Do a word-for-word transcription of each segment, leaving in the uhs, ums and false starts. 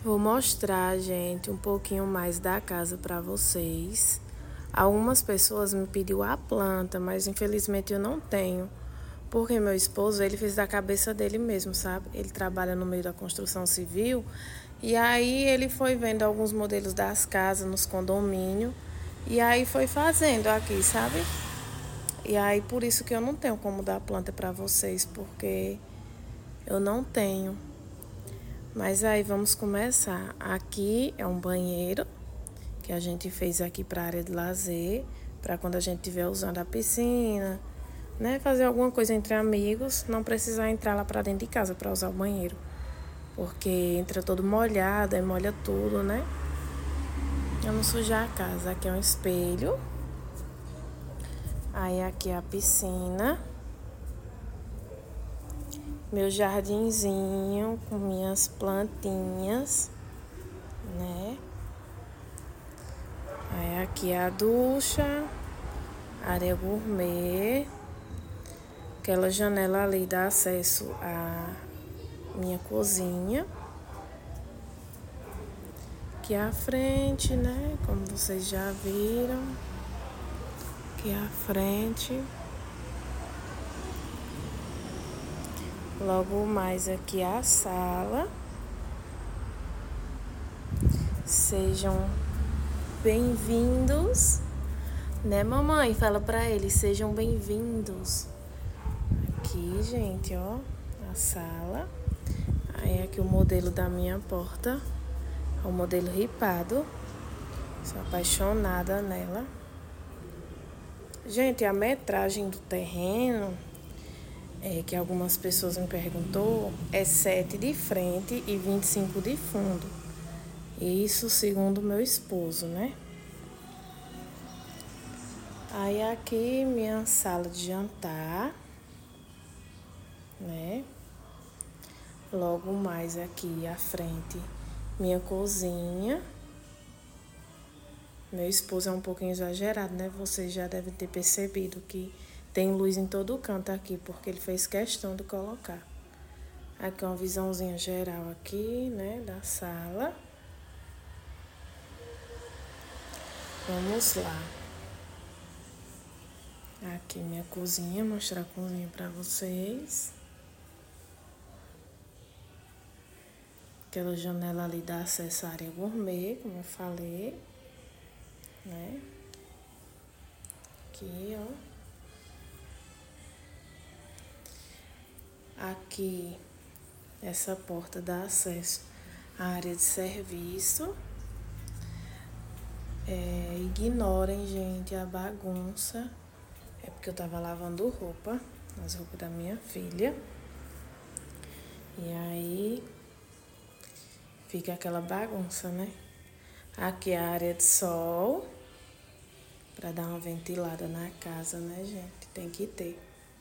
Vou mostrar, gente, um pouquinho mais da casa para vocês. Algumas pessoas me pediu a planta, mas infelizmente eu não tenho. Porque meu esposo, ele fez da cabeça dele mesmo, sabe? Ele trabalha no meio da construção civil. E aí ele foi vendo alguns modelos das casas nos condomínios. E aí foi fazendo aqui, sabe? E aí por isso que eu não tenho como dar planta para vocês, porque eu não tenho. Mas aí vamos começar. Aqui é um banheiro que a gente fez aqui para a área de lazer, para quando a gente estiver usando a piscina, né, fazer alguma coisa entre amigos, não precisar entrar lá para dentro de casa para usar o banheiro, porque entra todo molhado, aí molha tudo, né? Vamos sujar a casa. Aqui é um espelho. Aí aqui é a piscina. Meu jardinzinho com minhas plantinhas, né? Aí aqui é a ducha, área gourmet. Aquela janela ali dá acesso à minha cozinha. Aqui à frente, né? Como vocês já viram. Aqui à frente. Logo mais aqui a sala. Sejam bem-vindos, né, mamãe? Fala pra eles, sejam bem-vindos. Aqui, gente, ó, a sala. Aí aqui o modelo da minha porta, é o modelo ripado. Sou apaixonada nela. Gente, a metragem do terreno, é, que algumas pessoas me perguntou, é sete de frente e vinte e cinco de fundo. Isso segundo meu esposo, né? Aí aqui minha sala de jantar, né? Logo mais aqui à frente, minha cozinha. Meu esposo é um pouquinho exagerado, né? Vocês já devem ter percebido que tem luz em todo canto aqui, porque ele fez questão de colocar. Aqui uma visãozinha geral aqui, né? Da sala. Vamos lá. Aqui minha cozinha, mostrar a cozinha pra vocês. Aquela janela ali dá acesso à área gourmet, como eu falei, né? Aqui, ó. Aqui, essa porta dá acesso à área de serviço. É, ignorem, gente, a bagunça. É porque eu tava lavando roupa, as roupas da minha filha. E aí fica aquela bagunça, né? Aqui é a área de sol, para dar uma ventilada na casa, né, gente? Tem que ter.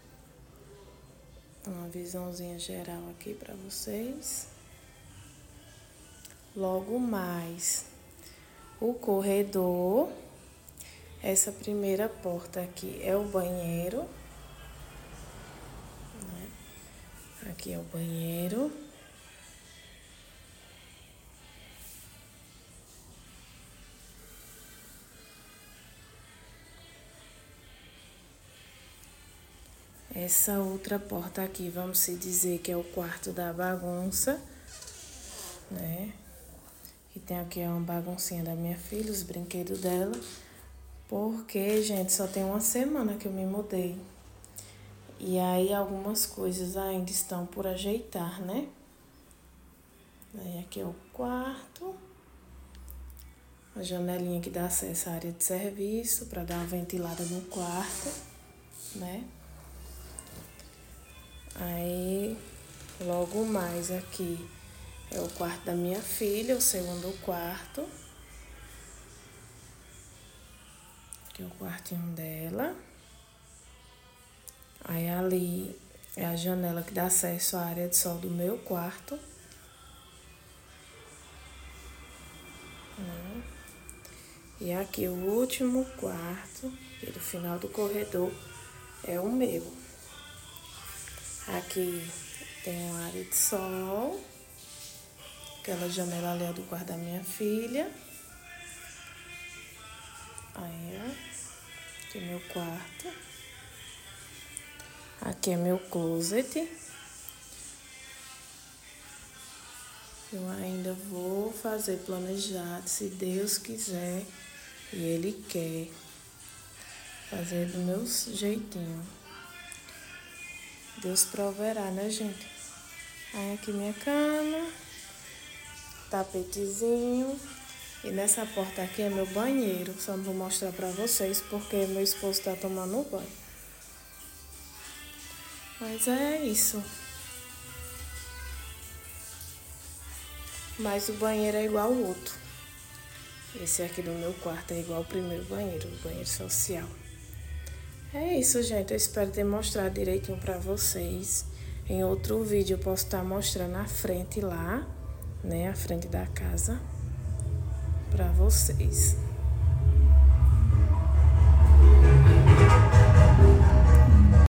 Uma visãozinha geral aqui para vocês. Logo mais, o corredor. Essa primeira porta aqui é o banheiro, né? Aqui é o banheiro. Essa outra porta aqui, vamos se dizer que é o quarto da bagunça, né? E tem aqui uma baguncinha da minha filha, os brinquedos dela. Porque, gente, só tem uma semana que eu me mudei. E aí algumas coisas ainda estão por ajeitar, né? Aí aqui é o quarto. A janelinha que dá acesso à área de serviço, para dar uma ventilada no quarto, né? Aí, logo mais aqui é o quarto da minha filha, o segundo quarto. Aqui é o quartinho dela. Aí ali é a janela que dá acesso à área de sol do meu quarto. E aqui o último quarto, e do final do corredor, é o meu. Aqui tem uma área de sol. Aquela janela ali é do quarto da minha filha. Aí, ó. Aqui é meu quarto. Aqui é meu closet. Eu ainda vou fazer planejado, se Deus quiser e Ele quer, fazer do meu jeitinho. Deus proverá, né, gente? Aí aqui minha cama, tapetezinho. E nessa porta aqui é meu banheiro. Só não vou mostrar pra vocês porque meu esposo tá tomando banho. Mas é isso. Mas o banheiro é igual ao outro. Esse aqui do meu quarto é igual ao primeiro banheiro, o banheiro social. É isso, gente. Eu espero ter mostrado direitinho pra vocês. Em outro vídeo eu posso estar mostrando a frente lá, né? A frente da casa pra vocês.